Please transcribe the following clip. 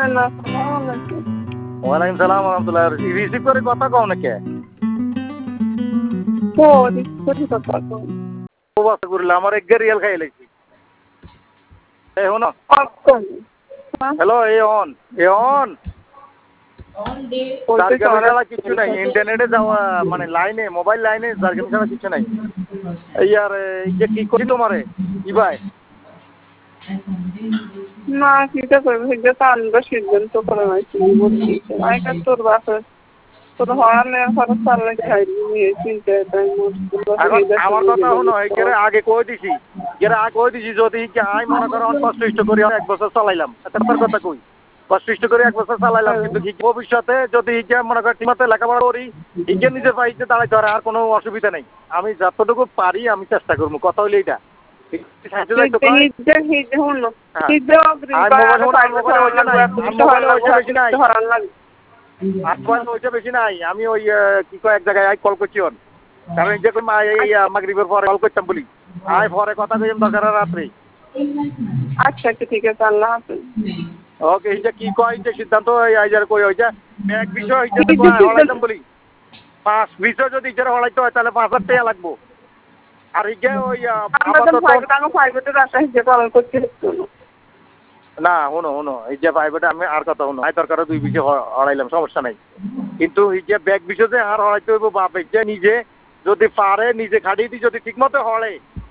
ওয়ালাইকুম সালাম রহমতুল্লাহ। রিসিভ করে কথা কও নাকি? আমার এক রিয়েল খাই লাগছি। হ্যালো, এ অন জার্গেন ছাড়া কিছু নাই। ইন্টারনেটে যাওয়া মানে লাইনে, মোবাইল লাইনে জার্গেন ছাড়া কিছু নাই। এই আর যে কি করি তোমারে কি ভাই না কিটা করবি সেটা তো আনবা সিদ্ধান্ত করে নাকি বলছিস আইটা তোর বাসা তোর হওয়ালে খরচ চাললে খাইবি চিন্তা তাই এখন আমার কথা হলো একেরে আগে কই দিছি যদি আই মনে করো কষ্ট করি 1 বছর চালাইলাম তার কথা কই কষ্ট করে 1 বছর চালাইলাম কিন্তু ভবিষ্যতে যদি মনে করো ঠিকমতো লেখাপড়া করি নিজে পাইতে দাঁড়াই ধরে আর কোনো অসুবিধা নেই। আমি যতটুকু পারি আমি চেষ্টা করবো। কথা হইলে এটা বেশি নাই। আমি ওই কি কয় এক জায়গায় কল করছি কারণ যে মাগরিবের পরে কল করতাম বলি আয় পরে কথা কইম দরকার রাত্রে। আচ্ছা ঠিক আছে, আল্লাহ হাফেজ। ওকে, এইটা কি কয় যে সিদ্ধান্ত আইজার কই হইছে ব্যাগ বিষয় হইছে তো হলাইতাম বলি 5 বিষয় যদি ইজারা হলাইতে হয় তাহলে 5000 টাকা লাগবো। আর ইগে ওই না হনো এই যে প্রাইভেটে আমি আর কথা হনো আই দরকার 2 বিষয় হলাইলাম সমস্যা নাই। কিন্তু এই যে ব্যাগ বিষয় যে আর হলাইতে হইব বাপ যে নিজে যদি পারে নিজে খাটিয়ে দি যদি ঠিকমতো হলে